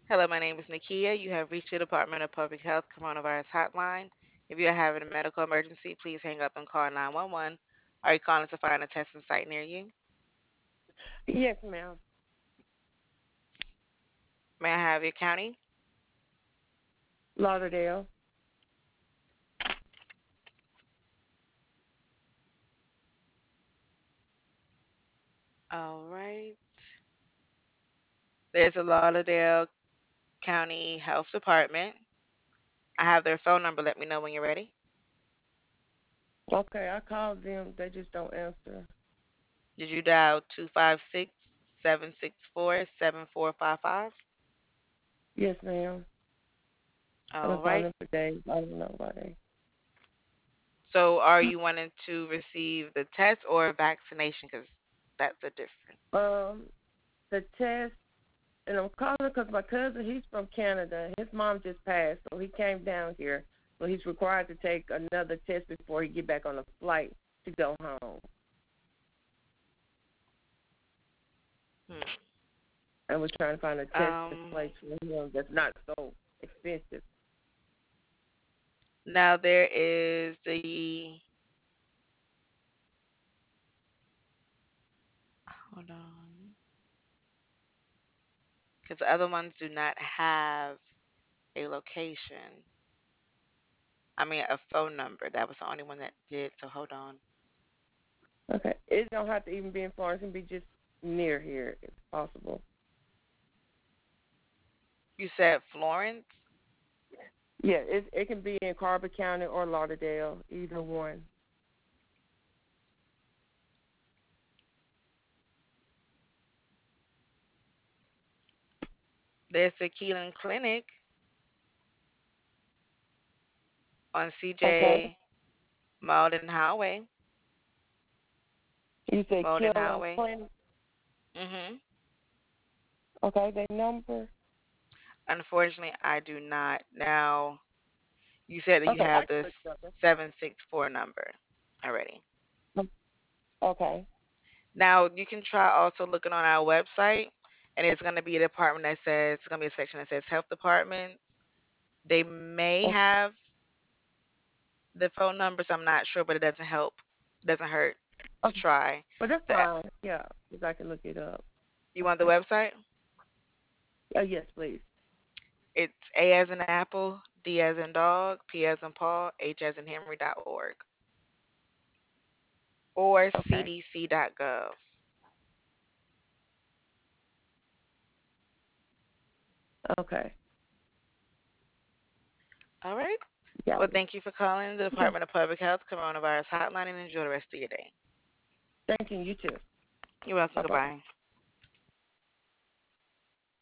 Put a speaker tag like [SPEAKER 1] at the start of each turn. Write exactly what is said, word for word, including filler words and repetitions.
[SPEAKER 1] Hello, my name is Nakia. You have reached the Department of Public Health Coronavirus Hotline. If you are having a medical emergency, please hang up and call nine one one. Are you calling to find a testing site near you?
[SPEAKER 2] Yes, ma'am.
[SPEAKER 1] May I have your county?
[SPEAKER 2] Lauderdale.
[SPEAKER 1] All right. There's a Lauderdale County Health Department. I have their phone number. Let me know when you're ready.
[SPEAKER 2] Okay, I called them. They just don't answer.
[SPEAKER 1] Did you dial two five six, seven six four, seven four five five?
[SPEAKER 2] Yes, ma'am. I've been
[SPEAKER 1] All
[SPEAKER 2] calling
[SPEAKER 1] right.
[SPEAKER 2] them for days. I don't know why they.
[SPEAKER 1] So, are you wanting to receive the test or vaccination? Because that's a difference.
[SPEAKER 2] Um, the test, and I'm calling because my cousin, he's from Canada. His mom just passed, so he came down here. So he's required to take another test before he get back on a flight to go home.
[SPEAKER 1] Hmm.
[SPEAKER 2] And we're trying to find a test
[SPEAKER 1] Um,
[SPEAKER 2] place for him that's not so expensive.
[SPEAKER 1] Now there is the hold on, because the other ones do not have a location. I mean, a phone number. That was the only one that did. So hold on.
[SPEAKER 2] Okay, it don't have to even be in Florence. It can be just near here if possible.
[SPEAKER 1] You said Florence.
[SPEAKER 2] Yeah, it it can be in Carver County or Lauderdale, either one.
[SPEAKER 1] There's the Keelan Clinic on
[SPEAKER 2] Okay.
[SPEAKER 1] C J Malden Highway.
[SPEAKER 2] You say
[SPEAKER 1] Malden
[SPEAKER 2] Killen
[SPEAKER 1] Highway.
[SPEAKER 2] Clinic.
[SPEAKER 1] Mhm.
[SPEAKER 2] Okay, the number.
[SPEAKER 1] Unfortunately, I do not. Now, you said that you
[SPEAKER 2] Okay, I
[SPEAKER 1] have
[SPEAKER 2] can
[SPEAKER 1] the
[SPEAKER 2] look it up.
[SPEAKER 1] seven six four number already.
[SPEAKER 2] Okay.
[SPEAKER 1] Now you can try also looking on our website, and it's going to be a department that says it's going to be a section that says health departments. They may
[SPEAKER 2] Okay.
[SPEAKER 1] have the phone numbers. I'm not sure, but it doesn't help. Doesn't hurt to
[SPEAKER 2] Okay.
[SPEAKER 1] try.
[SPEAKER 2] But that's
[SPEAKER 1] The,
[SPEAKER 2] fine. Yeah, because I can look it up.
[SPEAKER 1] you want the
[SPEAKER 2] Okay.
[SPEAKER 1] website?
[SPEAKER 2] Oh yes, please.
[SPEAKER 1] It's A as in apple, D as in dog, P as in Paul, H as in Henry dot org or
[SPEAKER 2] Okay.
[SPEAKER 1] C D C dot gov.
[SPEAKER 2] Okay.
[SPEAKER 1] All right.
[SPEAKER 2] Got
[SPEAKER 1] Well,
[SPEAKER 2] it.
[SPEAKER 1] thank you for calling the
[SPEAKER 2] Okay.
[SPEAKER 1] Department of Public Health Coronavirus Hotline and enjoy the rest of your day.
[SPEAKER 2] Thank you. You too.
[SPEAKER 1] You're welcome.
[SPEAKER 2] Bye bye.
[SPEAKER 1] Goodbye.